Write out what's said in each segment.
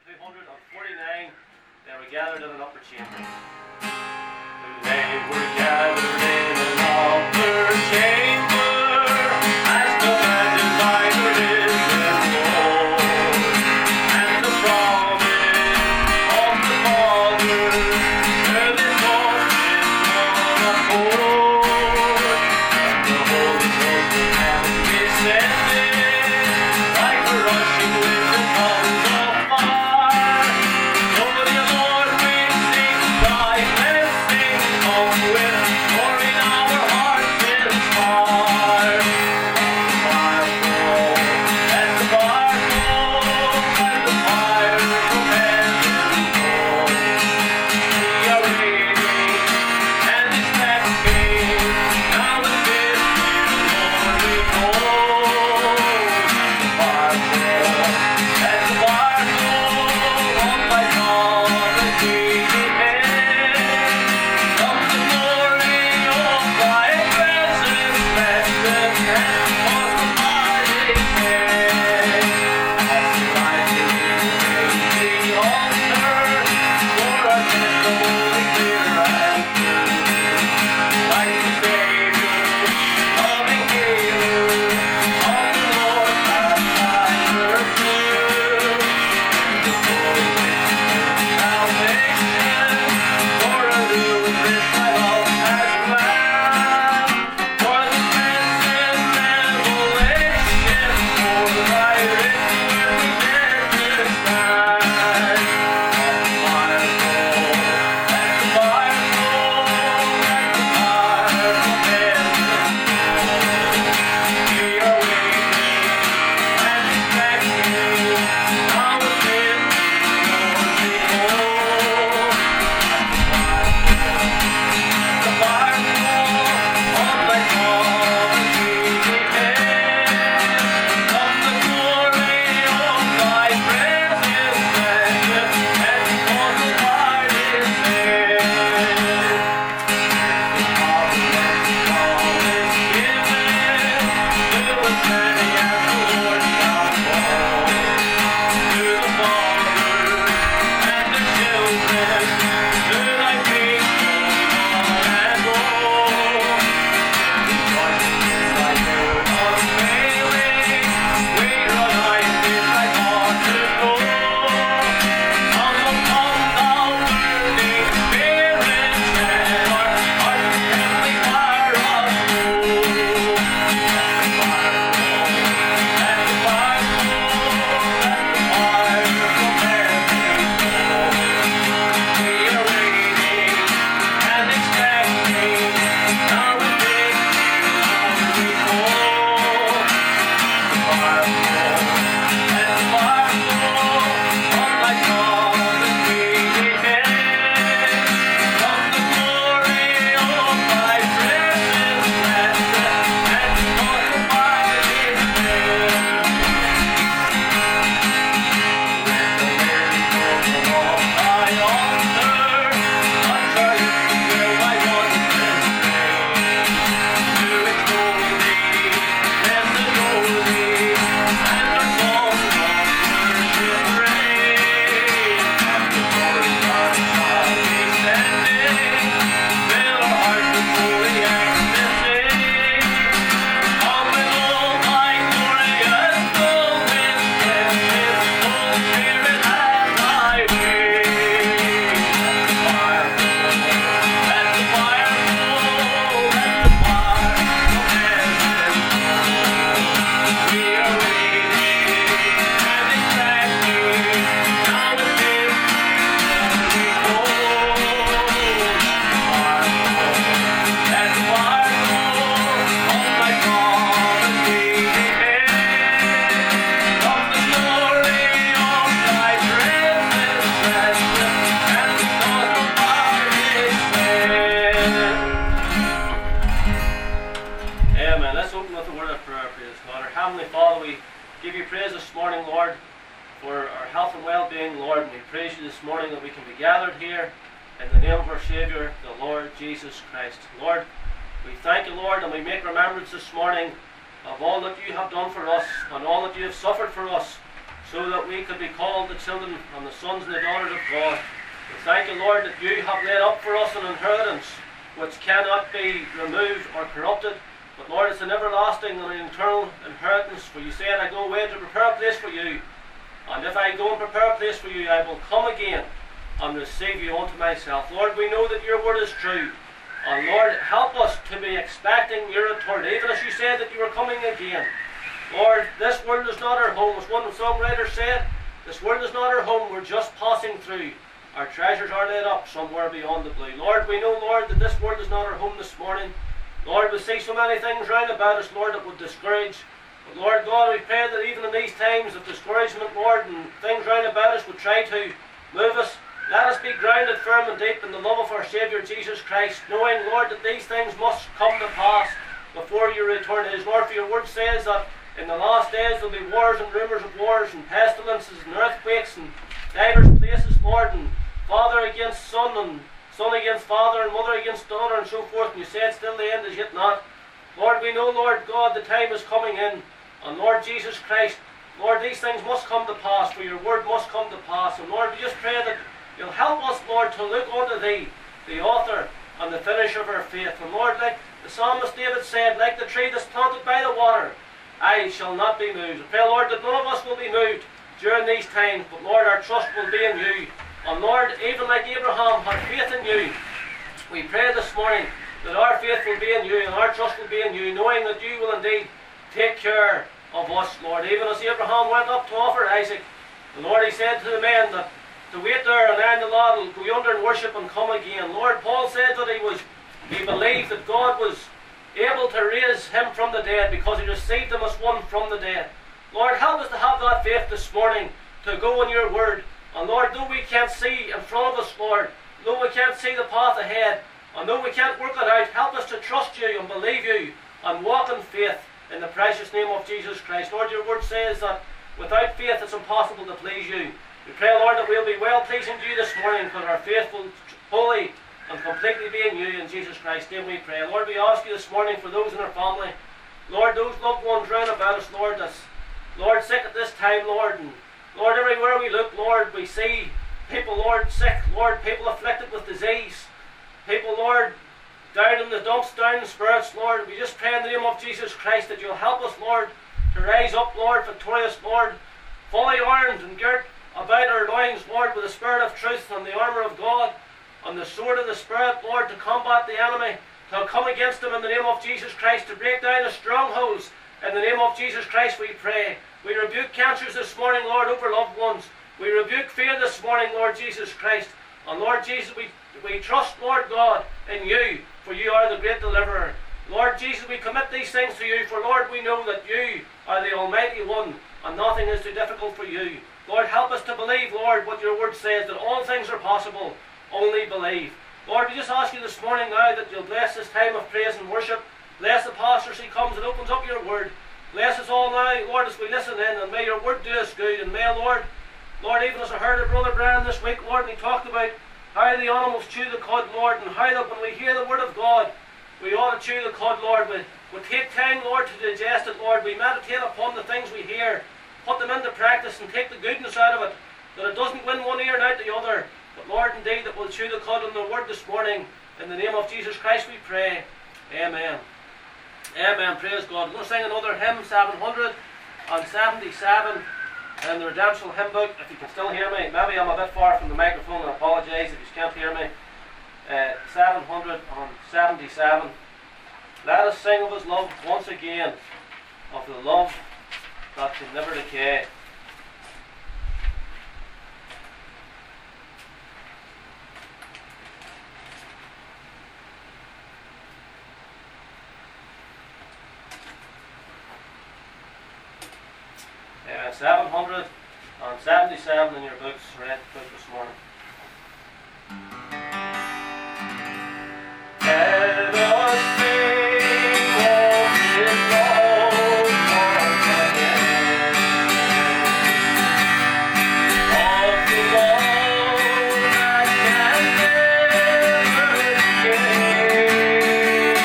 249, they were gathered in an upper chamber. They were gathered in an upper chamber, as commanded by the risen Lord, and the promise of the Father, where this heart is one accord, and the Holy Ghost in heaven descended, like a rushing wind in tongues of fire. So the Lord will sing thy blessing, come with glory in our hearts inspire. Let the fire fall, let the fire fall, let the fire from heaven fall. We are waiting and expecting, now that this new Lord will fall. Let the fire fall, let the fire fall, on thy promise we depend. Come the glory of thy presence, let them cause the mighty hand. As we rise to the altar, for our testimony clear and true. Like the Savior, loving healer, of the Lord past time pursue. And the Lord salvation, for a new this my love has found. For the transcend revelation, for thy written word we dare to stand. Let the fire fall, let the fire fall, let the fire from heaven fall. We are waiting and expecting, now with him Lord behold. The fire fall, on thy promise we depend. Come the glory of thy presence, let them cause the mighty hand. The promise is given to as many as the Lord shall call. To the fathers and the children, to thy faithful one and all. Rejoice in thy word unfailing, wait united thy heart to go. Come upon thou burning Spirit, and our hearts heavenly fire of soul. Let the fire fall, let the fire fall, let the fire from heaven fall. We are waiting and expecting, now with this new Lord we call. The fire fall, let the fire fall, on thy promise we depend. Come the glory of thy presence, let them cause the mighty hand. Let the miracle of thy altar touch our lips to fill thy wondrous name. To extol thee, let's adore thee, and our songs of worship raise. As the glory God shall descending, fill our hearts with holy ecstasy. Come with all thy glorious fullness, let this whole Spirit have thy way. Let the fire fall, let the fire fall, let the fire from heaven fall. We are waiting and expecting, now with this new Lord we call. Let the fire fall, on thy promise we depend. Come the glory of thy presence, let them cause the mighty hand. Amen. Let's open with a word of prayer, praise God. Our Heavenly Father, we give you praise this morning, Lord, for our health and well-being, Lord. And we praise you this morning that we can be gathered here in the name of our Savior, the Lord Jesus Christ. Lord, we thank you, Lord, and we make remembrance this morning of all that you have done for us and all that you have suffered for us, so that we could be called the children and the sons and the daughters of God. We thank you, Lord, that you have laid up for us an inheritance which cannot be removed or corrupted. But Lord, it's an everlasting and an eternal inheritance. For you said, I go away to prepare a place for you. And if I go and prepare a place for you, I will come again and receive you unto myself. Lord, we know that your word is true. And Lord, help us to be expecting your return, even as you said that you were coming again. Lord, this world is not our home. As one songwriter said, this world is not our home. We're just passing through. Our treasures are laid up somewhere beyond the blue. Lord, we know, Lord, that this world is not our home this morning. Lord, we see so many things round about us, Lord, that would discourage. But Lord God, we pray that even in these times of discouragement, Lord, and things round about us would try to move us, let us be grounded firm and deep in the love of our Saviour Jesus Christ, knowing, Lord, that these things must come to pass before your return is. Lord, for your word says that in the last days there will be wars and rumours of wars and pestilences and earthquakes and divers places, Lord, and father against son and son against father and mother against daughter and so forth. And you said still the end is yet not. Lord, we know, Lord God, the time is coming in. And Lord Jesus Christ, Lord, these things must come to pass, for your word must come to pass. And Lord, we just pray that you'll help us, Lord, to look unto thee, the author and the finisher of our faith. And Lord, like the psalmist David said, like the tree that's planted by the water, I shall not be moved. I pray, Lord, that none of us will be moved during these times, but Lord, our trust will be in you. And Lord, even like Abraham had faith in you, we pray this morning that our faith will be in you and our trust will be in you, knowing that you will indeed take care of us, Lord. Even as Abraham went up to offer Isaac, the Lord, he said to the men that to wait there, and then the Lord will go yonder and worship and come again. Lord, Paul said that he believed that God was able to raise him from the dead because he received him as one from the dead. Lord, help us to have that faith this morning to go in your word. And Lord, though we can't see in front of us, Lord, though we can't see the path ahead, and though we can't work it out, help us to trust you and believe you and walk in faith in the precious name of Jesus Christ. Lord, your word says that without faith it's impossible to please you. We pray, Lord, that we'll be well pleasing to you this morning because our faith will fully and completely be in you. In Jesus Christ's name we pray. Lord, we ask you this morning for those in our family, Lord, those loved ones round about us, Lord, that's, Lord, sick at this time, Lord, and Lord, everywhere we look, Lord, we see people, Lord, sick, Lord, people afflicted with disease, people, Lord, down in the dumps, down in spirits, Lord. We just pray in the name of Jesus Christ that you'll help us, Lord, to rise up, Lord, victorious, Lord, fully armed and girt about our loins, Lord, with the spirit of truth and the armour of God and the sword of the Spirit, Lord, to combat the enemy, to come against them in the name of Jesus Christ, to break down the strongholds. In the name of Jesus Christ we pray. We rebuke cancers this morning, Lord, over loved ones. We rebuke fear this morning, Lord Jesus Christ. And Lord Jesus, we trust, Lord God, in you, for you are the great deliverer. Lord Jesus, we commit these things to you, for Lord, we know that you are the Almighty One, and nothing is too difficult for you. Lord, help us to believe, Lord, what your word says, that all things are possible. Only believe. Lord, we just ask you this morning now that you'll bless this time of praise and worship. Bless the pastor as he comes and opens up your word. Bless us all now, Lord, as we listen in, and may your word do us good. And may, Lord, even as I heard of Brother Brian this week, Lord, and he talked about how the animals chew the cud, Lord, and how that when we hear the word of God, we ought to chew the cud, Lord. We take time, Lord, to digest it, Lord. We meditate upon the things we hear, put them into practice, and take the goodness out of it, that it doesn't win one ear and out the other. But Lord, indeed, that we'll chew the cud on the word this morning. In the name of Jesus Christ we pray. Amen. Amen. Praise God. We're going to sing another hymn, 777, in the Redemption Hymn Book. If you can still hear me, maybe I'm a bit far from the microphone, I apologise if you can't hear me. 777. Let us sing of his love once again, of the love that can never decay. Yeah, 777 in your books, read book this morning. Let us sing of his love once again, of the love that can never decay,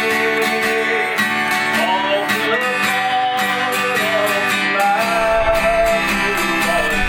of the God of life who was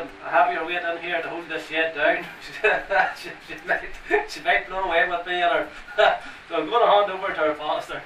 I'm happy to wait in here to hold this shed down. she might blow away with me, and her. So I'm going to hand over to our pastor.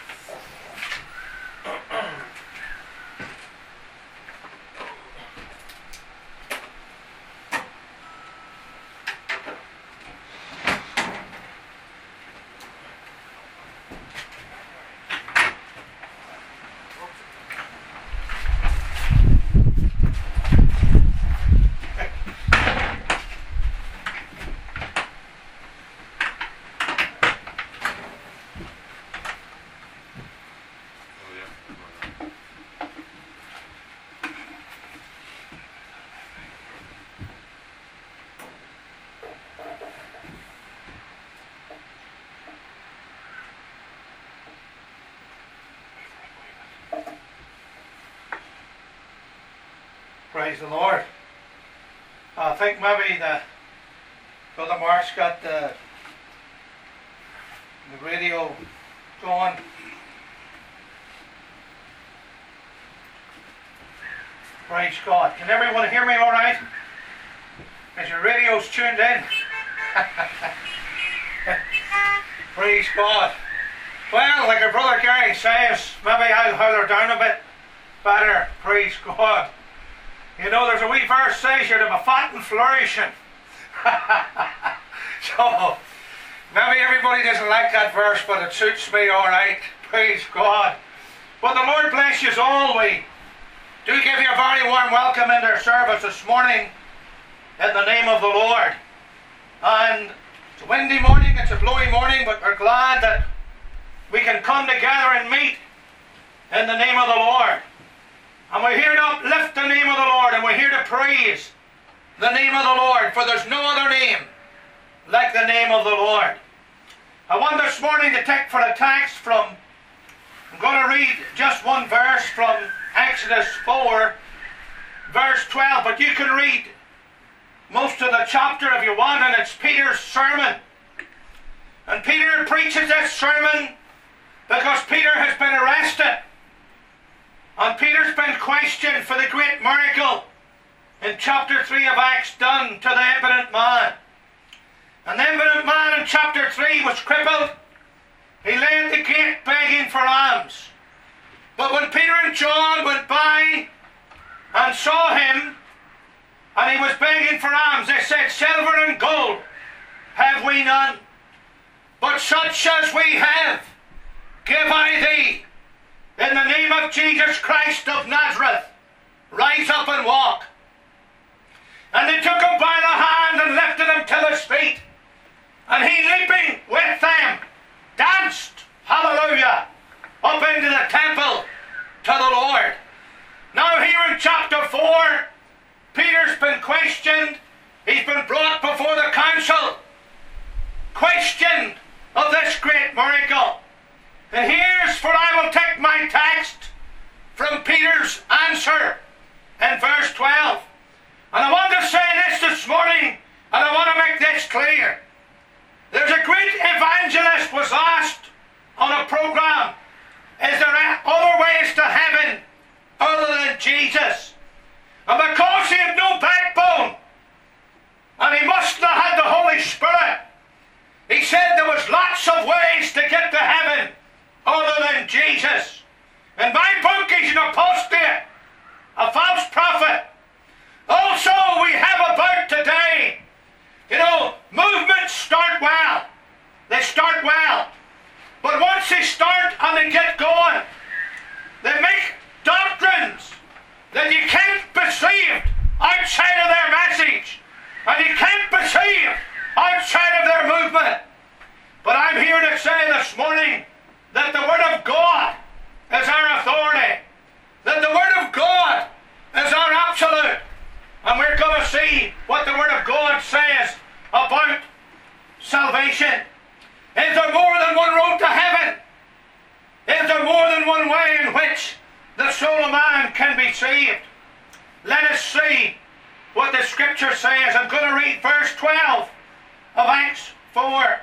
Praise the Lord. I think maybe Brother Mark's got the radio going. Praise God. Can everyone hear me all right? Is your radios tuned in? Praise God. Well, like our brother Gary says, maybe I'll holler down a bit better. Praise God. You know, there's a wee verse says you're to be fat and flourishing. So, maybe everybody doesn't like that verse, but it suits me all right. Praise God. But the Lord bless you all. We do give you a very warm welcome into our service this morning in the name of the Lord. And it's a windy morning, it's a blowy morning, but we're glad that we can come together and meet in the name of the Lord. And we're here to uplift the name of the Lord, and we're here to praise the name of the Lord, for there's no other name like the name of the Lord. I want this morning to take for a text from, I'm going to read just one verse from Exodus 4, verse 12, but you can read most of the chapter if you want, and it's Peter's sermon. And Peter preaches this sermon because Peter has been arrested. And Peter's been questioned for the great miracle in chapter 3 of Acts done to the impotent man. And the impotent man in chapter 3 was crippled. He lay at the gate begging for alms. But when Peter and John went by and saw him, and he was begging for alms, they said, "Silver and gold have we none, but such as we have give I thee. In the name of Jesus Christ of Nazareth, rise up and walk." And they took him by the hand and lifted him to his feet. And he, leaping with them, danced, hallelujah, up into the temple to the Lord. Now here in chapter 4, Peter's been questioned. He's been brought before the council, questioned of this great miracle. And here's where I will take my text from Peter's answer in verse 12. And I want to say this morning, and I want to make this clear. There's a great evangelist was asked on a program, is there other ways to heaven other than Jesus? And because he had no backbone, and he must have had the Holy Spirit, he said there was lots of ways to get to heaven other than Jesus. In my book, he's an apostate, a false prophet. Also, we have about today, you know, movements start well. They start well. But once they start and they get going, they make doctrines that you can't be saved outside of their message. And you can't be saved outside of their movement. But I'm here to say this morning that the Word of God is our authority. That the Word of God is our absolute. And we're going to see what the Word of God says about salvation. Is there more than one road to heaven? Is there more than one way in which the soul of man can be saved? Let us see what the Scripture says. I'm going to read verse 12 of Acts 4.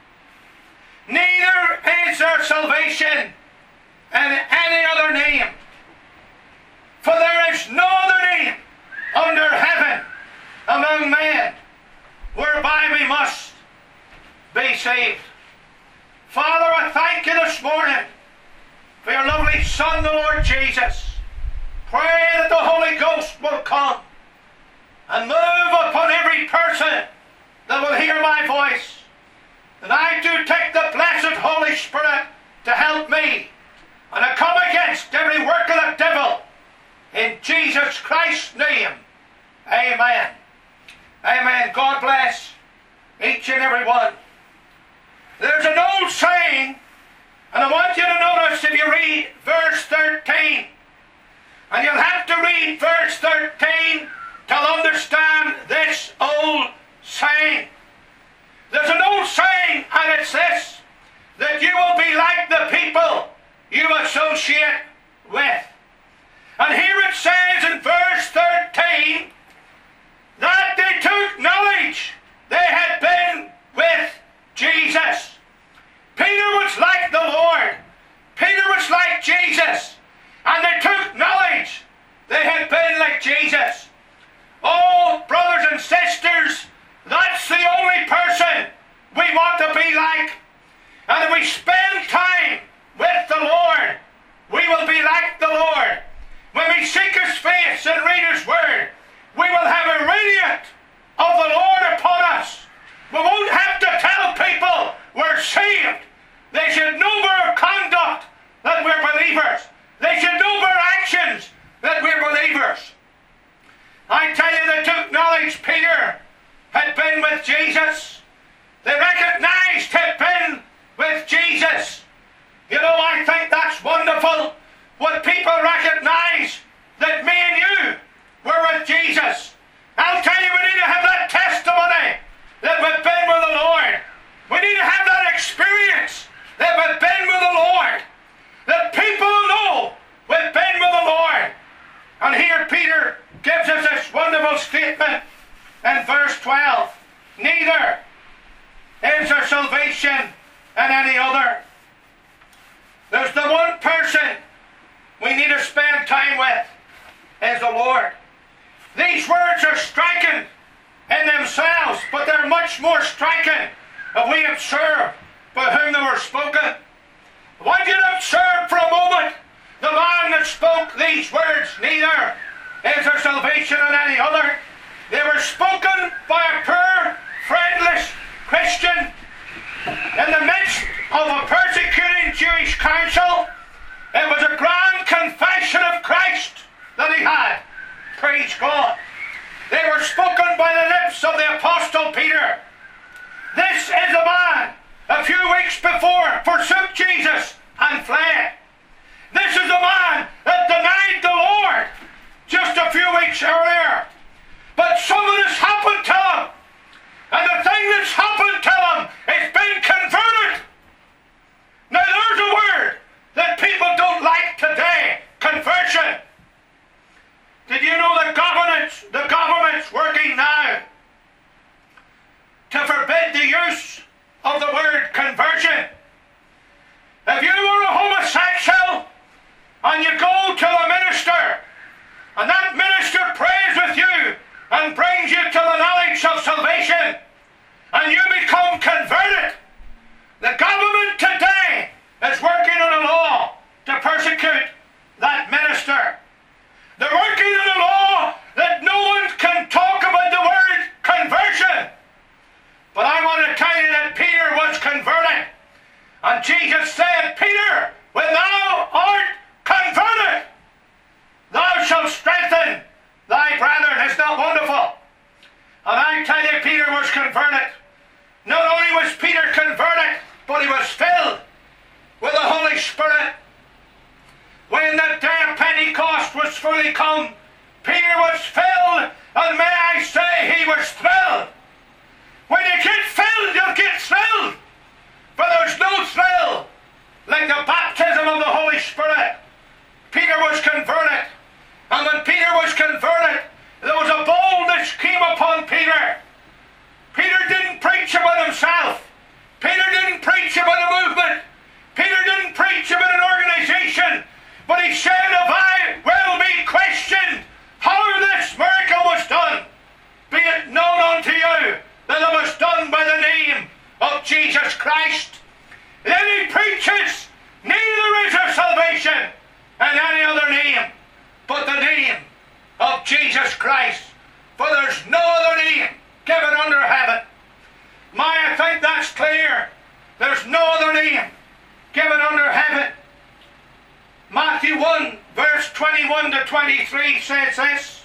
Neither is there salvation in any other name, for there is no other name under heaven among men whereby we must be saved. Father, I thank you this morning for your lovely Son, the Lord Jesus. Pray that the Holy Ghost will come and move upon every person that will hear my voice. And I do take the blessed Holy Spirit to help me. And I come against every work of the devil in Jesus Christ's name. Amen. Amen. God bless each and every one. There's an old saying, and I want you to notice if you read verse 13, and you'll have to read verse 13 to understand this old saying. There's an old saying, and it's this, that you will be like the people you associate with. And here it says in verse 13 that they took knowledge they had been with Jesus. Peter was like the Lord. Peter was like Jesus. And they took knowledge they had been like Jesus. Oh, brothers and sisters, that's the only person we want to be like. And if we spend time with the Lord, we will be like the Lord. When we seek His face and read His Word, we will have a radiance of the Lord upon us. We won't have to tell people we're saved. They should know by our conduct that we're believers. They should know by our actions that we're believers. I tell you, they took knowledge Peter had been with Jesus. They recognized he'd been with Jesus. You know, I think that's wonderful when people recognize that me and you were with Jesus. I'll tell you, we need to have that testimony that we've been with the Lord. We need to have that experience that we've been with the Lord. That people know we've been with the Lord. And here Peter gives us this wonderful statement in verse 12. Neither is there salvation in any other. There's the one person we need to spend time with is the Lord. These words are striking in themselves, but they're much more striking if we observe by whom they were spoken. I want you to observe for a moment the man that spoke these words, neither is there salvation in any other. They were spoken by a poor, friendless Christian in the midst of a persecuting Jewish council. It was a grand confession of Christ that he had. Praise God. They were spoken by the lips of the Apostle Peter. This is a man a few weeks before forsook Jesus and fled. This is a man that denied the Lord just a few weeks earlier. But something has happened to him. And the thing that's happened to him is been converted. Now there's a word that people don't like today. Conversion. Did you know the government's working now to forbid the use of the word conversion? If you were a homosexual and you go to a minister and that minister prays with you and brings you to the knowledge of salvation and you become converted, the government today is working on a law to persecute that minister. They're working on a law that no one can talk about the word conversion. But I want to tell you that Peter was converted. And Jesus said, Peter, when thou art converted, thou shalt strengthen thy brethren. Isn't that wonderful? And I tell you, Peter was converted. Not only was Peter converted, but he was filled with the Holy Spirit. When the day of Pentecost was fully come, Peter was filled, and may I say he was thrilled. When you get filled, you'll get thrilled. But there's no thrill like the baptism of the Holy Spirit. Peter was converted. And when Peter was converted, there was a boldness came upon Peter. Peter didn't preach about himself. Peter didn't preach about a movement. Peter didn't preach about an organization. But he said, if I will be questioned how this miracle was 23 says this,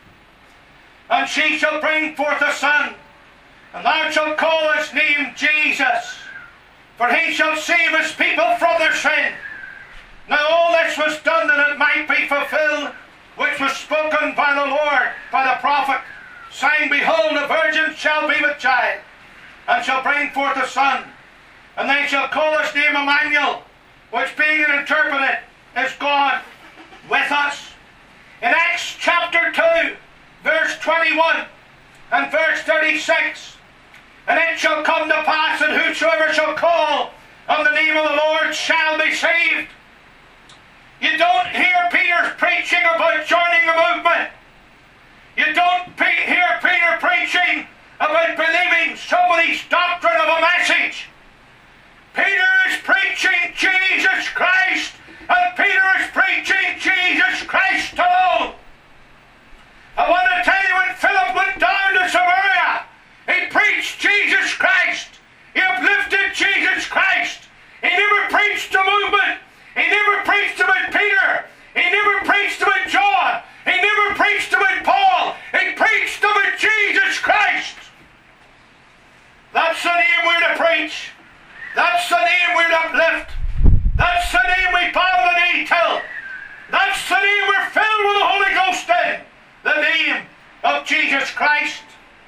and she shall bring forth a son, and thou shalt call his name Jesus, for he shall save his people from their sin. Now all this was done that it might be fulfilled, which was spoken by the Lord, by the prophet, saying, Behold, a virgin shall be with child, and shall bring forth a son, and they shall call his name Emmanuel, which being interpreted is God with us. In Acts chapter 2, verse 21 and verse 36, and it shall come to pass that whosoever shall call on the name of the Lord shall be saved. You don't hear Peter preaching about joining a movement. You don't hear Peter preaching about believing somebody's doctrine of a message. Peter is preaching Jesus Christ, and Peter is preaching Jesus Christ alone. I want to tell you, when Philip went down to Samaria, he preached Jesus Christ. He uplifted Jesus Christ. He never preached a movement. He never preached about Peter. He never preached about John. He never preached about Paul. He preached about Jesus Christ. That's the name we're to preach. That's the name we're to uplift. That's the name we bow the knee to. That's the name we're filled with the Holy Ghost in. The name of Jesus Christ.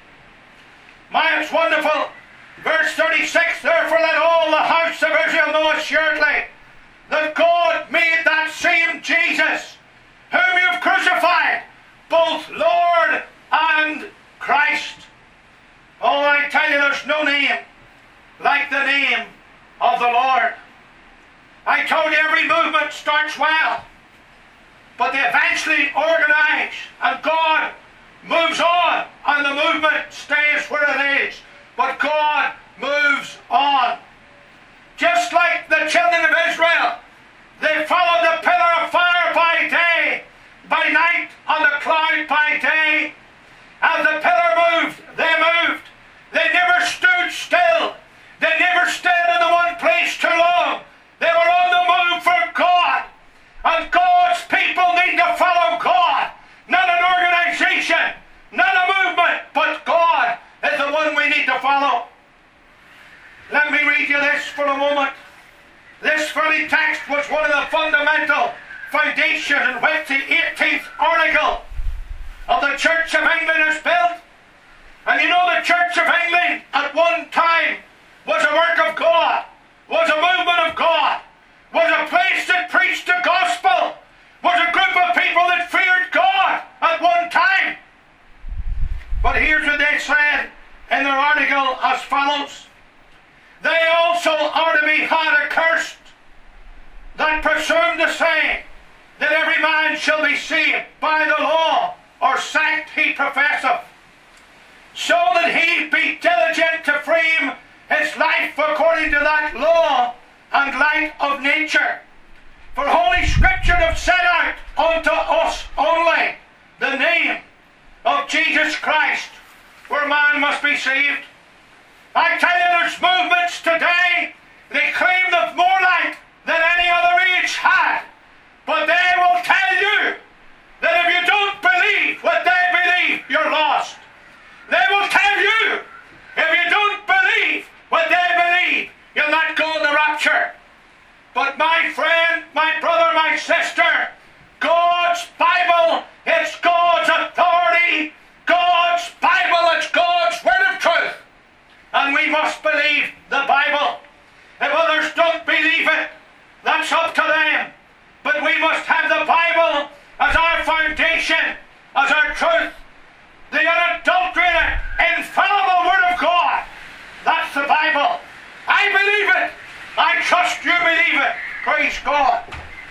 My, it's wonderful. Verse 36, Therefore let all the house of Israel know assuredly that God made that same Jesus, whom you have crucified, both Lord and Christ. Oh, I tell you, there's no name like the name of the Lord. I told you every movement starts well, but they eventually organize, and God moves on, and the movement stays where it is. But God moves on. Just like the children of Israel, they followed the pillar of fire by day, by night, and the cloud by day. As the pillar moved, they moved. They never stood still. They never stayed in the one place too long. They were on the move for God. And God's people need to follow God. Not an organization, not a movement, but God is the one we need to follow. Let me read you this for a moment. This very text was one of the fundamental foundations in which the 18th article of the Church of England is built. And you know, the Church of England at one time was a work of God, was a movement of God, was a place that preached the gospel, was a group of people that feared God at one time. But here's what they said in their article as follows. They also are to be had accursed that presume to say that every man shall be saved by the law or sect he professeth, so that he be diligent to frame his life according to that law and light of nature. For Holy Scripture have set out unto us only the name of Jesus Christ, where man must be saved. I tell you, there's movements today, they claim they've more light than any other age had, but they will tell you that if you don't believe what they believe, you're lost. They will tell you, if you don't believe what they believe, you'll not go in the rapture. But my friend, my brother, my sister, God's Bible, it's God's authority. God's Bible, it's God's word of truth. And we must believe the Bible. If others don't believe it, that's up to them. But we must have the Bible as our foundation, as our truth. The unadulterated, infallible Word of God. That's the Bible. I believe it. I trust you believe it. Praise God.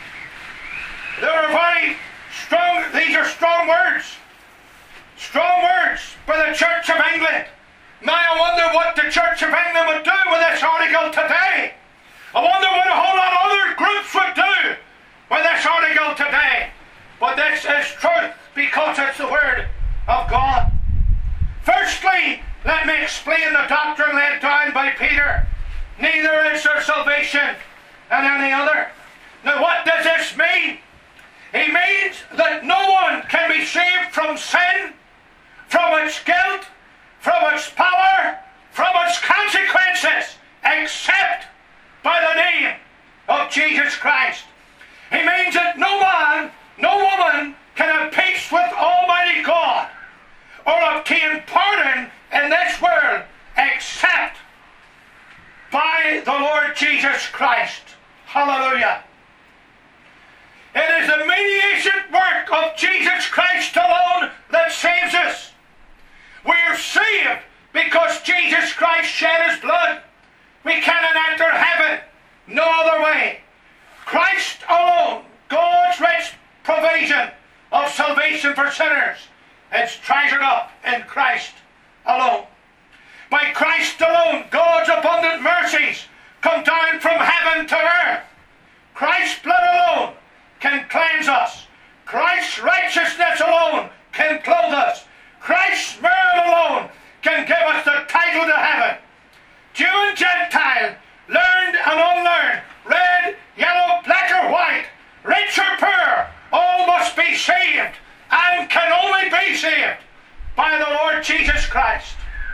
There are very strong, these are strong words. Strong words by the Church of England. Now I wonder what the Church of England would do with this article today. I wonder what a whole lot of other groups would do with this article today. But this is truth because it's the Word of God. Firstly, let me explain the doctrine laid down by Peter. Neither is there salvation in any other. Now what does this mean? He means that no one can be saved from sin, from its guilt, from its power, from its consequences, except by the name of Jesus Christ. He means that no man, no woman can have peace with Almighty God or obtain pardon in this world except by the Lord Jesus Christ. Hallelujah. It is the mediation work of Jesus Christ alone that saves us. We are saved because Jesus Christ shed his blood. We cannot enter heaven no other way. Christ alone, God's rich provision of salvation for sinners, is treasured up in Christ alone. By Christ alone, God's abundant mercies come down from heaven to earth. Christ's blood alone can cleanse us. Christ's righteousness alone can clothe us. Christ's merit alone can give us the title to heaven. Jew and Gentile, learned and unlearned, red, yellow, black or white, rich or poor, all must be saved and can only be saved by the Lord Jesus Christ.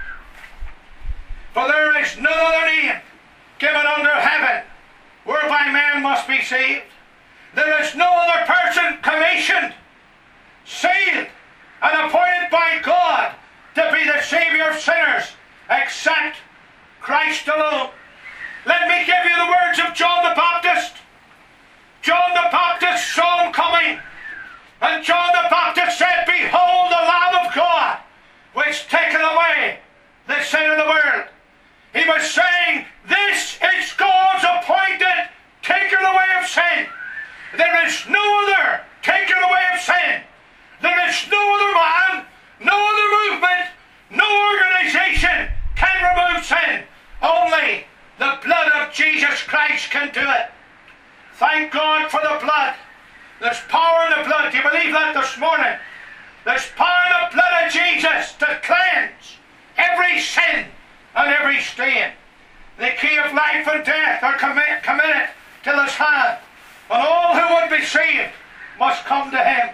For there is no other name given under heaven whereby man must be saved. There is no other person commissioned, sealed, and appointed by God to be the Savior of sinners except Christ alone. Let me give you the words of John the Baptist. John the Baptist saw him coming, and John the Baptist said, "Behold the Lamb of God, which taketh away the sin of the world." He was saying, this is God's appointed taker away of sin. There is no other taker away of sin. There is no other man, no other movement, no organization can remove sin. Only the blood of Jesus Christ can do it. Thank God for the blood. There's power in the blood. Do you believe that this morning? There's power in the blood of Jesus to cleanse every sin and every stain. The key of life and death are committed to his hand, and all who would be saved must come to him.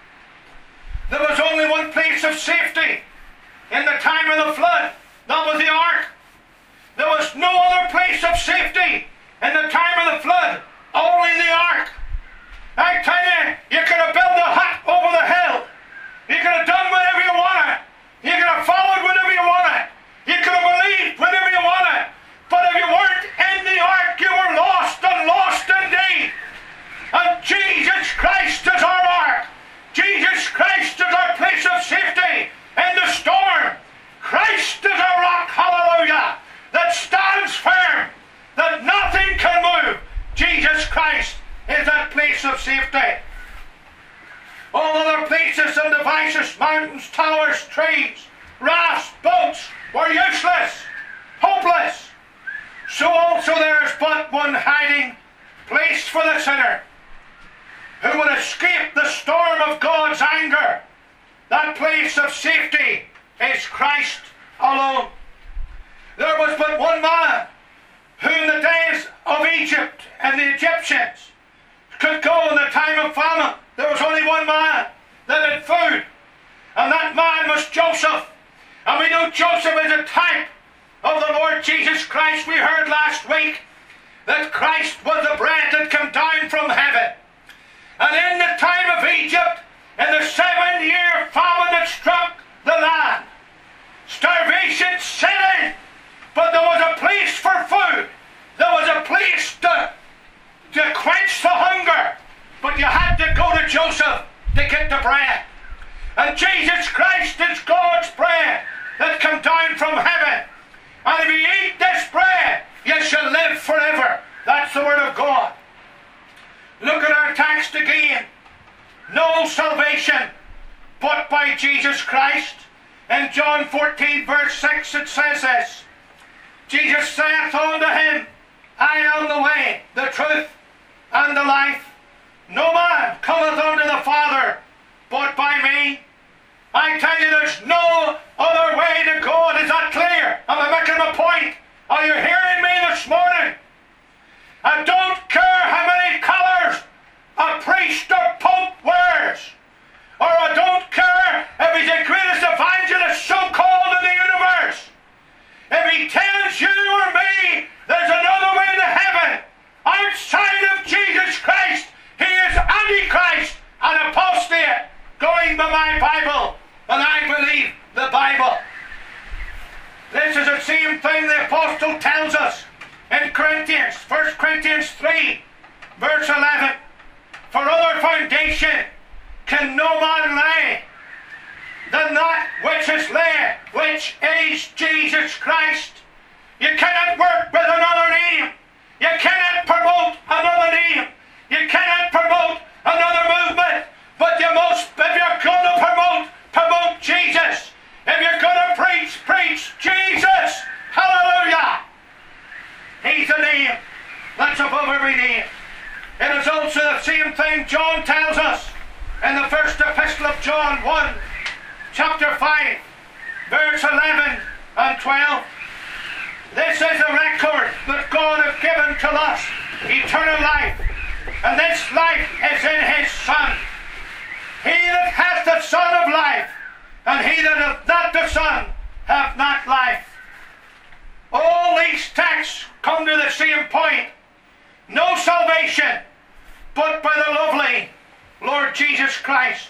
There was only one place of safety in the time of the flood. That was the ark. There was no other place of safety in the time of the flood. Only the ark. I tell you, you could have built a hut over the hill. You could have done whatever you wanted. You could have followed whatever you wanted. You could have believed whatever you wanted. But if you weren't in the ark, you were lost and lost indeed. And Jesus Christ is our ark. Jesus Christ is our place of safety in the storm. Christ is our rock, hallelujah, that stands firm, that nothing can move. Jesus Christ is that place of safety. All other places and devices, mountains, towers, trees, rafts, boats, were useless, hopeless. So also there is but one hiding place for the sinner who would escape the storm of God's anger. That place of safety is Christ alone. There was but one man who in the days of Egypt and the Egyptians could go in the time of famine. There was only one man that had food, and that man was Joseph. And we know Joseph is a type of the Lord Jesus Christ. We heard last week that Christ was the bread that came down from heaven. And in the time of Egypt, in the 7-year famine that struck the land, starvation set in, but there was a place for food. There was a place to quench the hunger. But you had to go to Joseph to get the bread. And Jesus Christ is God's bread that come down from heaven. And if you eat this bread, you shall live forever. That's the word of God. Look at our text again. No salvation but by Jesus Christ. In John 14 verse 6 it says this. Jesus saith unto him, I am the way, the truth, and the life. No man cometh unto the Father but by me. I tell you, there's no other way to God. Is that clear? Am I making a point? Are you hearing me this morning? I don't care how many colours a priest or pope same thing the apostle tells us in Corinthians, 1 Corinthians 3, verse 11. For other foundation can no man lay than that which is laid, which is Jesus Christ. You cannot work with another name. You cannot promote another name. You cannot promote another movement. But you must, if you're going to promote Jesus. If you're going to preach Jesus. Hallelujah. He's the name that's above every name. It is also the same thing John tells us in the first epistle of John 1, chapter 5, verse 11 and 12. This is the record that God hath given to us, eternal life, and this life is in his Son. He that hath the Son of life, and he that hath not the Son, hath not life. All these texts come to the same point. No salvation but by the lovely Lord Jesus Christ.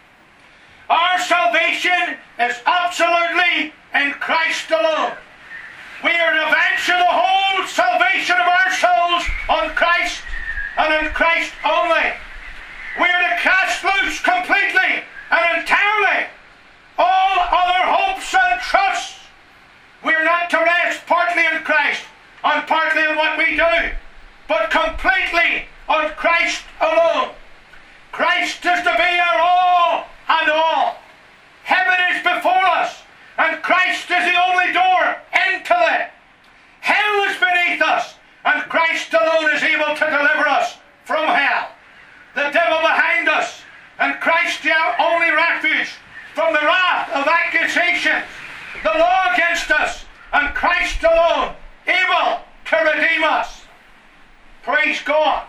Our salvation is absolutely in Christ alone. We are to venture the whole salvation of our souls on Christ and in Christ only. We are to cast loose completely and entirely all other hopes and trusts. We are not to rest partly in Christ and partly in what we do, but completely on Christ alone. Christ is to be our all and all. Heaven is before us, and Christ is the only door into it. Hell is beneath us, and Christ alone is able to deliver us from hell. The devil behind us, and Christ the only refuge from the wrath of accusations, the law against us, and Christ alone able to redeem us. Praise God.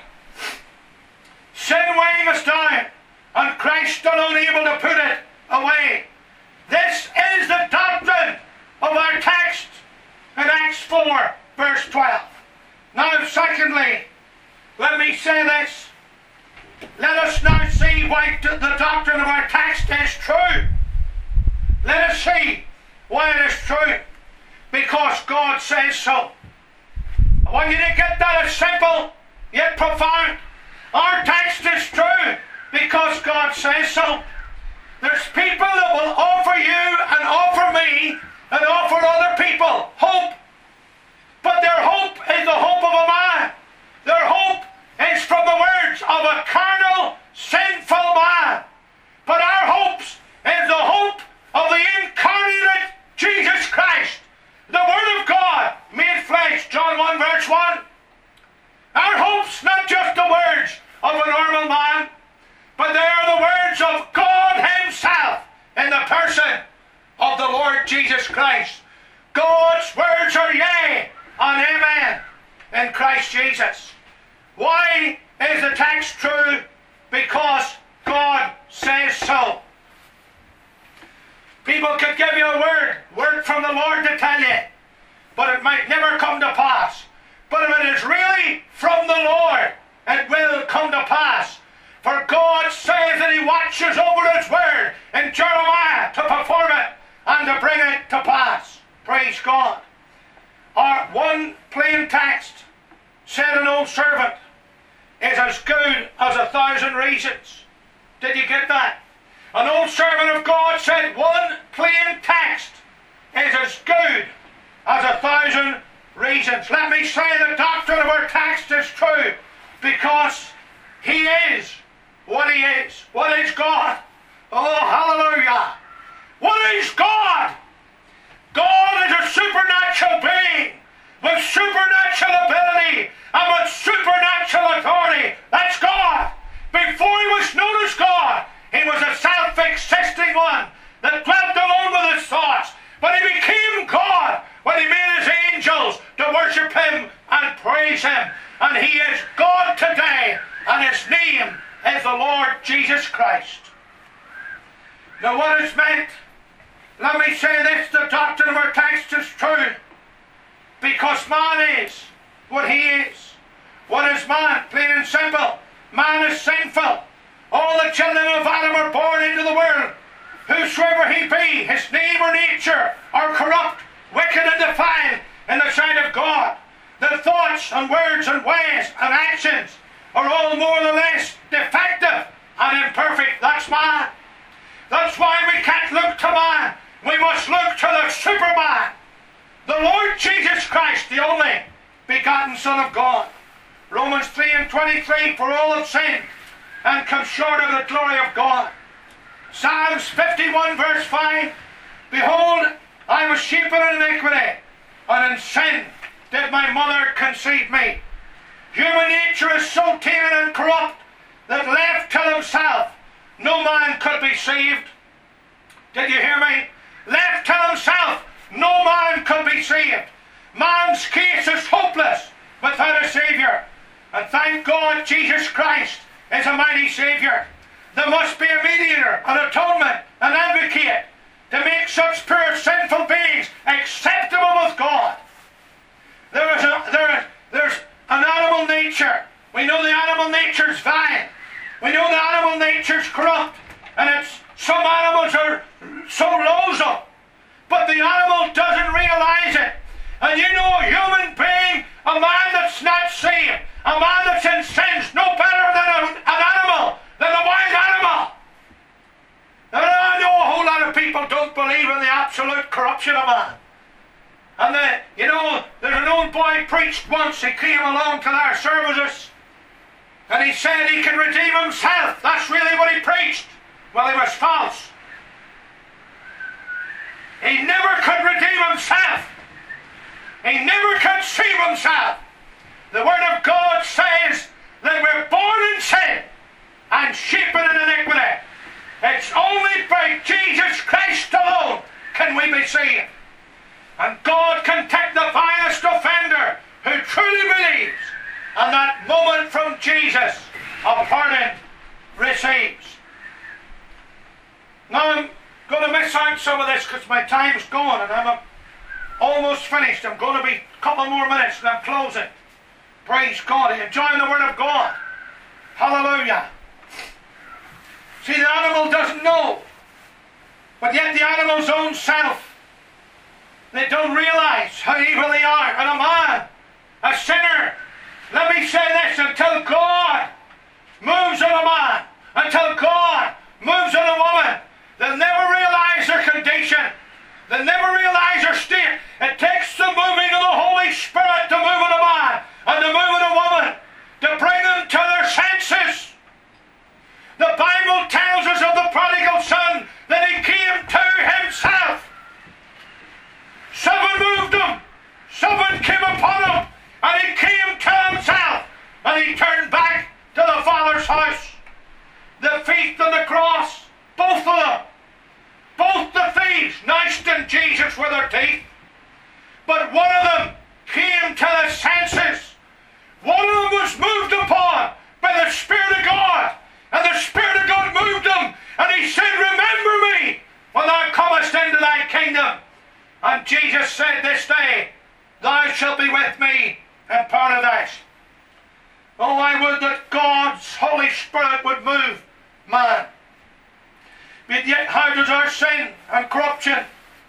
Sin weighing us down, and Christ alone able to put it away. This is the doctrine of our text in Acts 4, verse 12. Now, secondly, let me say this. Let us now see why the doctrine of our text is true. Let us see why it is true. Because God says so. I want you to get that as simple yet profound. Our text is true because God says so. There's people that will offer you and offer me and offer other people hope. But their hope is the hope of a man. Their hope is from the words of a carnal, sinful man. But our hopes is the hope of the incarnate Jesus Christ, the Word of God made flesh, John 1 verse 1. Our hope's not just the words of a normal man, but they are the words of God himself in the person of the Lord Jesus Christ. God's words are yea and amen in Christ Jesus. Why is the text true? Because God says so. People could give you a word from the Lord to tell you, but it might never come to pass. But if it is really from the Lord, it will come to pass. For God says that he watches over his word in Jeremiah to perform it and to bring it to pass. Praise God. Our one plain text said an old servant is as good as 1,000 reasons. Did you get that? An old servant of God said one plain text is as good as 1,000 reasons. Let me say the doctrine of our text is true because he is what he is. What is God? Oh, hallelujah. What is God? God is a supernatural being with supernatural ability and with supernatural authority. That's God. Before he was known as God, he was a self-existing one that dwelt alone with his thoughts. But he became God when he made his angels to worship him and praise him. And he is God today, and his name is the Lord Jesus Christ. Now what is meant? Let me say this, the doctrine of our text is true. Because man is what he is. What is man? Plain and simple. Man is sinful. All the children of Adam are born into the world. Whosoever he be, his name or nature are corrupt, wicked and defiled, and words and ways and actions are all more or less defective and imperfect. That's man. That's why we can't look to man. We must look to the Superman, the Lord Jesus Christ, the only begotten Son of God. Romans 3:23, for all have sinned and come short of the glory of God. Psalms 51 verse 5, behold, I was shapen in iniquity, and in sin did my mother conceive me. Human nature is so tainted and corrupt that left to himself, no man could be saved. Did you hear me? Left to himself, no man could be saved. Man's case is hopeless without a Saviour. And thank God Jesus Christ is a mighty Saviour. There must be a mediator, an atonement, an advocate to make such poor sinful beings acceptable with God. There's an animal nature. We know the animal nature's vile. We know the animal nature's corrupt. And some animals are so loathsome. But the animal doesn't realize it. And you know, a human being, a man that's not saved, a man that's in sin's no better than an animal, than a wild animal. And I know a whole lot of people don't believe in the absolute corruption of man. And there's an old boy preached once. He came along to our services and he said he can redeem himself. That's really what he preached. Well, he was false. He never could redeem himself. He never could save himself. The Word of God says that we're born in sin and shapen in iniquity. It's only by Jesus Christ alone can we be saved. And God can take the vilest offender who truly believes, and that moment from Jesus, a pardon receives. Now I'm going to miss out some of this because my time's gone and I'm almost finished. I'm going to be a couple more minutes and I'm closing. Praise God. Are you enjoying the Word of God? Hallelujah. See, the animal doesn't know, but yet the animal's own self, they don't realize how evil they are. And a man, a sinner, let me say this, until God moves on a man, until God moves on a woman, they'll never realize their condition. They'll never realize their state. It takes the moving of the Holy Spirit to move on a man and to move on a woman, to bring them to their senses. The Bible tells us of the prodigal son that he came to himself. Someone moved him. Someone came upon him. And he came to himself. And he turned back to the Father's house. The thief and the cross, both of them, both the thieves gnashed in Jesus with their teeth. But one of them came to the senses. One of them was moved upon by the Spirit of God. And the Spirit of God moved him. And he said, remember me when thou comest into thy kingdom. And Jesus said, this day thou shalt be with me in paradise. Oh, I would that God's Holy Spirit would move man. But yet how does our sin and corruption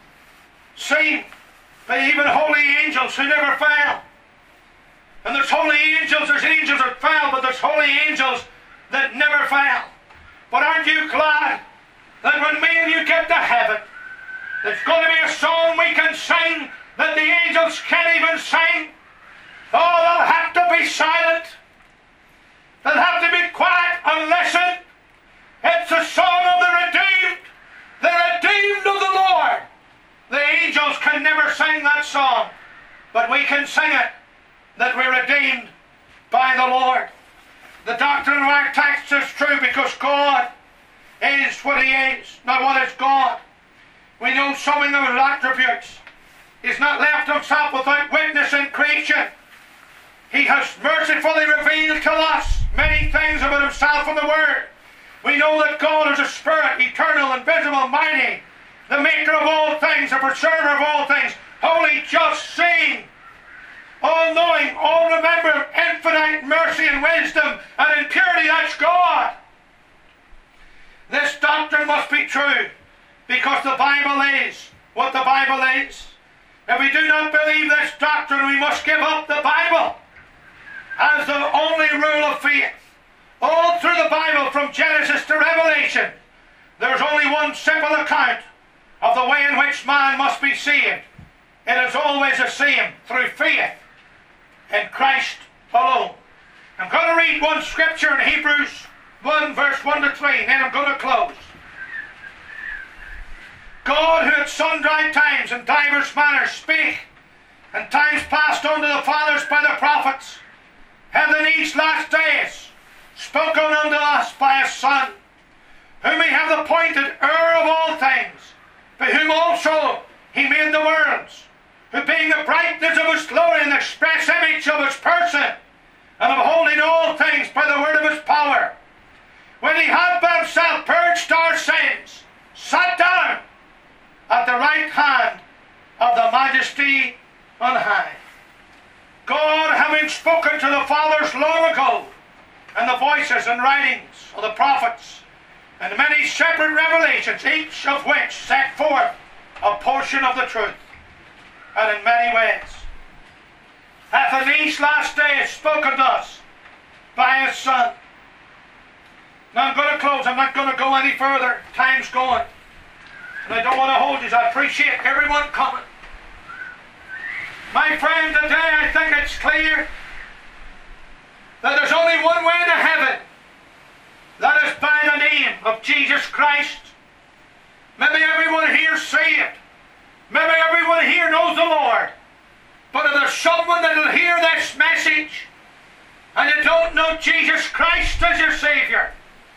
seem by even holy angels who never fail? And there's holy angels, there's angels that fail, but there's holy angels that never fail. But aren't you glad that when me and you get to heaven, there's going to be a song we can sing that the angels can't even sing? Oh, they'll have to be silent. They'll have to be quiet and listen. It's the song of the redeemed of the Lord. The angels can never sing that song, but we can sing it, that we're redeemed by the Lord. The doctrine of our text is true because God is what He is. Now, what is God? We know something of His attributes. He's not left Himself without witness in creation. He has mercifully revealed to us many things about Himself in the Word. We know that God is a Spirit, eternal, invisible, mighty, the maker of all things, the preserver of all things, holy, just, seeing, all-knowing, all-remembering, infinite mercy and wisdom, and in purity, that's God. This doctrine must be true, because the Bible is what the Bible is. If we do not believe this doctrine, we must give up the Bible. as the only rule of faith. All through the Bible, from Genesis to Revelation, there's only one simple account of the way in which man must be saved. It is always the same, through faith in Christ alone. I'm going to read one scripture in Hebrews 1 verse 1 to 3, and then I'm going to close. God, who at sundry times and divers manners spake in times past unto the fathers by the prophets, hath in these last days spoken unto us by his Son, whom he hath appointed heir of all things, by whom also he made the worlds, who being the brightness of his glory and the express image of his person, and upholding all things by the word of his power, when he had by himself purged our sins, sat down at the right hand of the Majesty on high. God, having spoken to the fathers long ago, and the voices and writings of the prophets, and many separate revelations, each of which set forth a portion of the truth, and in many ways, hath in these last days spoken to us by his Son. Now I'm going to close. I'm not going to go any further. Time's going. And I don't want to hold you. I appreciate everyone coming. My friend, today I think it's clear that there's only one way to heaven. That is by the name of Jesus Christ. Maybe everyone here saved. Maybe everyone here knows the Lord. But if there's someone that will hear this message and you don't know Jesus Christ as your Saviour,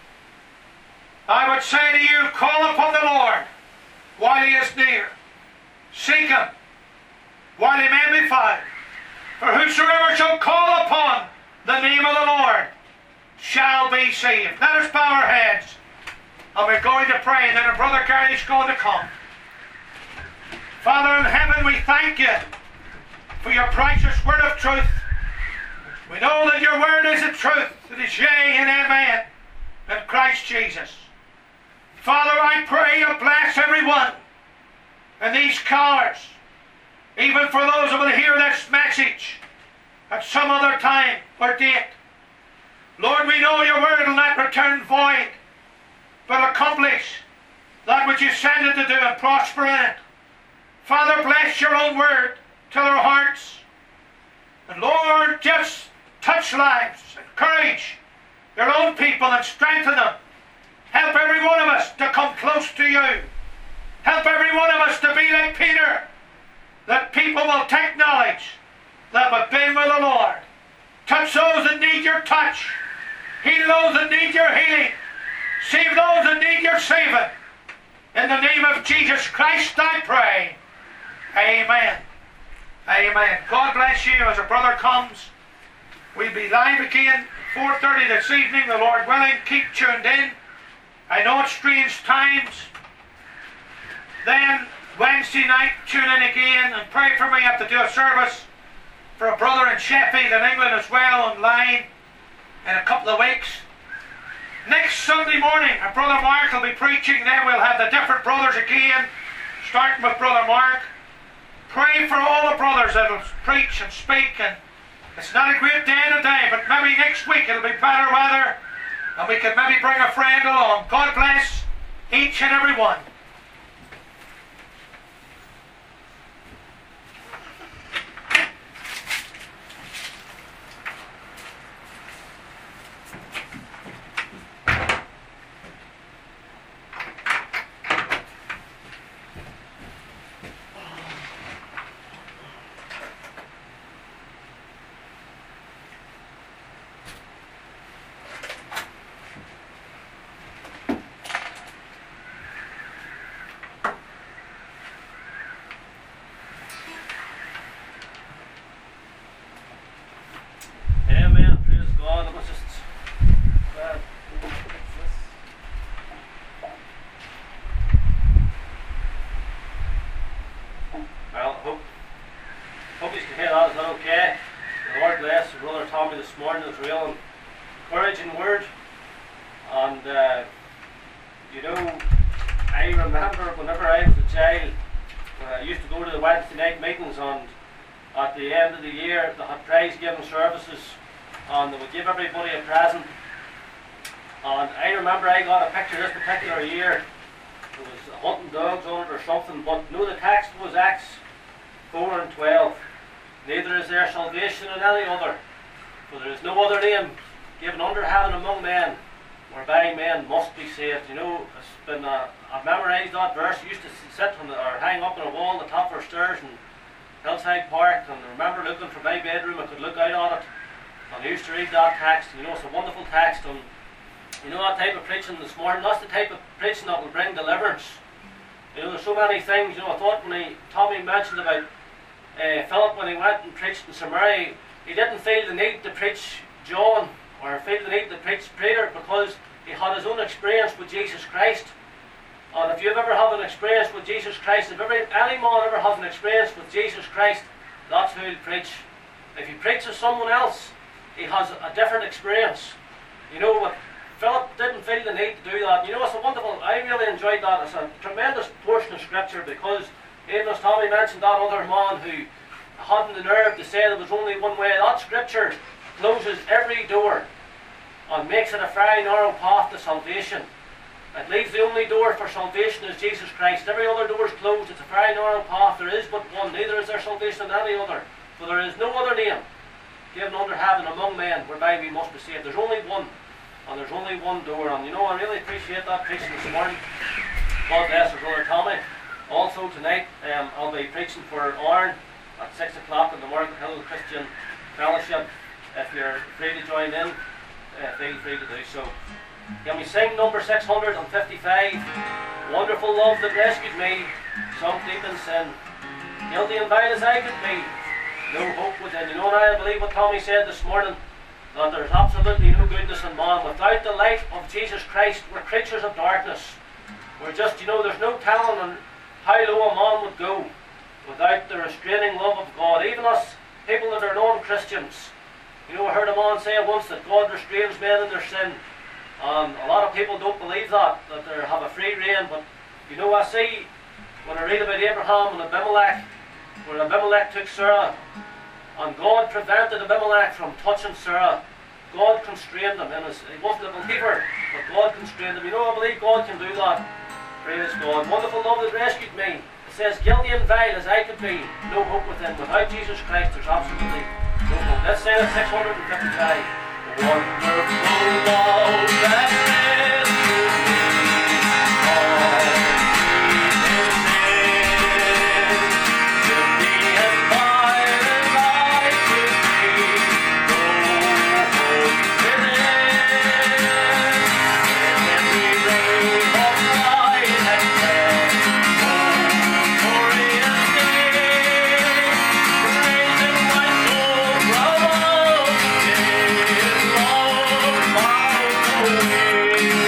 I would say to you, call upon the Lord while he is near. Seek him while he may be found. For whosoever shall call upon the name of the Lord shall be saved. Let us bow our heads, and we're going to pray, and then our brother Gary's going to come. Father in heaven, we thank you for your precious word of truth. We know that your word is the truth. It is yea and amen in Christ Jesus. Father, I pray you bless everyone in these cars, even for those who will hear this message at some other time or date. Lord, we know your word will not return void, but accomplish that which you send it to do and prosper in it. Father, bless your own word to their hearts. And Lord, just touch lives, encourage your own people and strengthen them. Help every one of us to come close to you. Help every one of us to be like Peter, that people will take knowledge that we've been with the Lord. Touch those that need your touch. Heal those that need your healing. Save those that need your saving. In the name of Jesus Christ I pray. Amen. Amen. God bless you as a brother comes. We'll be live again 4:30 this evening, the Lord willing. Keep tuned in. I know it's strange times. Then Wednesday night, tune in again and pray for me. I have to do a service for a brother in Sheffield in England as well online in a couple of weeks. Next Sunday morning, our brother Mark will be preaching. Then we'll have the different brothers again, starting with brother Mark. Pray for all the brothers that will preach and speak. And it's not a great day today, but maybe next week it'll be better weather and we can maybe bring a friend along. God bless each and every one. and they would give everybody a present. And I remember I got a picture this particular year. There was hunting dogs on it or something, but no, the text was Acts 4 and 12. Neither is there salvation in any other, for there is no other name given under heaven among men, whereby men must be saved. You know, it's been I've memorised that verse. I used to sit on or hang up on a wall on the top of our stairs in Hillside Park, and I remember looking from my bedroom. I could look out on it, and I used to read that text. And, you know, it's a wonderful text. And you know, that type of preaching this morning, that's the type of preaching that will bring deliverance. You know, there's so many things. You know, I thought when Tommy mentioned about Philip when he went and preached in Samaria, he didn't feel the need to preach John or feel the need to preach Peter, because he had his own experience with Jesus Christ. And if you've ever had an experience with Jesus Christ, if any man ever has an experience with Jesus Christ, that's who he'll preach. If he preaches someone else, he has a different experience. You know what? Philip didn't feel the need to do that. You know, it's a wonderful, I really enjoyed that. It's a tremendous portion of scripture, because even as Tommy mentioned, that other man who hadn't the nerve to say there was only one way, that scripture closes every door and makes it a very narrow path to salvation. It leaves the only door for salvation is Jesus Christ. Every other door is closed. It's a very narrow path. There is but one. Neither is there salvation in any other. For there is no other name given under heaven among men whereby we must be saved. There's only one. And there's only one door. And you know, I really appreciate that preaching this morning. God bless our brother Tommy. Also tonight, I'll be preaching for Aaron at 6 o'clock in the Morgan Hill Christian Fellowship. If you're free to join in, feel free to do so. Can we sing number 655? Wonderful love that rescued me, sunk deep in sin. Guilty and vile as I could be, no hope within. You know, and I believe what Tommy said this morning, that there's absolutely no goodness in man. Without the light of Jesus Christ, we're creatures of darkness. We're just, you know, there's no telling on how low a man would go without the restraining love of God. Even us people that are non-Christians, you know, I heard a man say once that God restrains men in their sin. A lot of people don't believe that they have a free reign. But, you know, I see when I read about Abraham and Abimelech, where Abimelech took Sarah, and God prevented Abimelech from touching Sarah. God constrained him. He wasn't a believer, but God constrained him. You know, I believe God can do that. Praise God. Wonderful love that rescued me. It says, guilty and vile as I could be, no hope within. Without Jesus Christ, there's absolutely no hope. Let's say it 655. Wonderful love that rescued me. All away.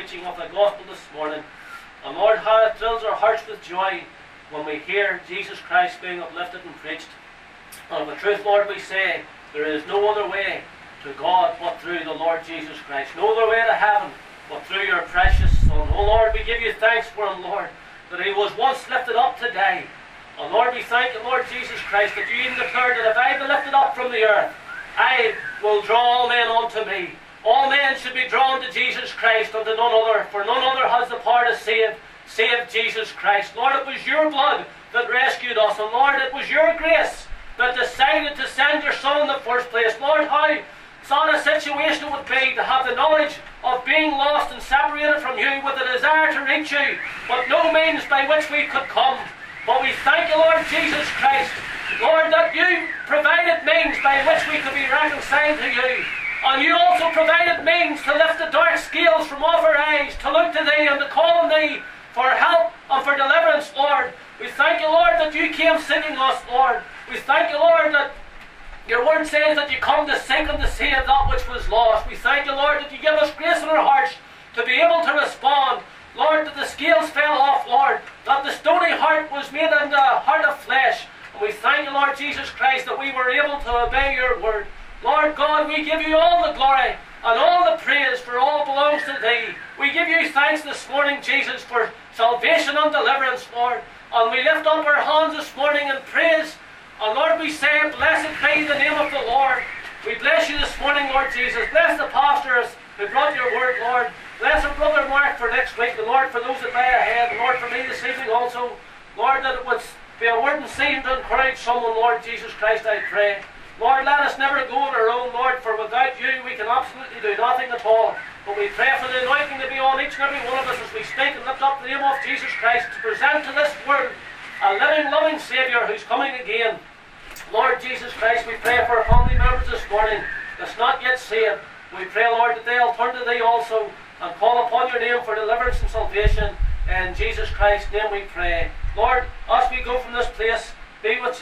preaching of the gospel this morning. And Lord, how it thrills our hearts with joy when we hear Jesus Christ being uplifted and preached. And of the truth, Lord, we say there is no other way to God but through the Lord Jesus Christ. No other way to heaven but through your precious Son. Oh Lord, we give you thanks for him, Lord, that he was once lifted up today. And Lord, we thank you, Lord Jesus Christ, that you even declared that if I be lifted up from the earth, I will draw all men unto me. All men should be drawn to Jesus Christ and to none other, for none other has the power to save Jesus Christ. Lord, it was your blood that rescued us, and Lord, it was your grace that decided to send your Son in the first place. Lord, how sad a situation it would be to have the knowledge of being lost and separated from you with a desire to reach you, but no means by which we could come. But we thank you, Lord Jesus Christ, Lord, that you provided means by which we could be reconciled to you. And you also provided means to lift the dark scales from off our eyes, to look to thee and to call on thee for help and for deliverance, Lord. We thank you, Lord, that you came seeking us, Lord. We thank you, Lord, that your word says that you come to seek and to save that which was lost. We thank you, Lord, that you give us grace in our hearts to be able to respond. Lord, that the scales fell off, Lord, that the stony heart was made into a heart of flesh. And we thank you, Lord Jesus Christ, that we were able to obey your word. Lord God, we give you all the glory and all the praise, for all belongs to thee. We give you thanks this morning, Jesus, for salvation and deliverance, Lord. And we lift up our hands this morning in praise. And Lord, we say, blessed be the name of the Lord. We bless you this morning, Lord Jesus. Bless the pastors who brought your word, Lord. Bless our brother Mark for next week. The Lord, for those that lay ahead. The Lord, for me this evening also. Lord, that it would be a word and seed to encourage someone, Lord Jesus Christ, I pray. Lord, let us never go on our own, Lord, for without you we can absolutely do nothing at all. But we pray for the anointing to be on each and every one of us as we speak and lift up the name of Jesus Christ to present to this world a living, loving Saviour who's coming again. Lord Jesus Christ, we pray for our family members this morning that's not yet saved. We pray, Lord, that they'll turn to thee also and call upon your name for deliverance and salvation. In Jesus Christ's name we pray. Lord, as we go from this place, be with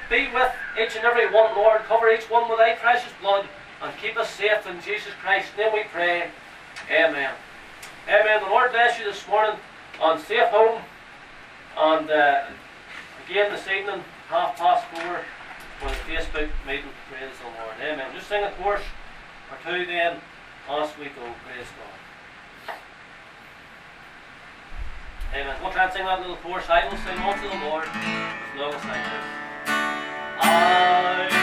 each and every one, Lord. Cover each one with thy precious blood and keep us safe. In Jesus Christ's name we pray. Amen. Amen. The Lord bless you this morning on safe home. And again this evening, 4:30 for the Facebook meeting. Praise the Lord. Amen. Just sing a chorus or two then as we go. Praise God. Amen. We'll try and sing that little chorus. I will sing unto the Lord as long as I live.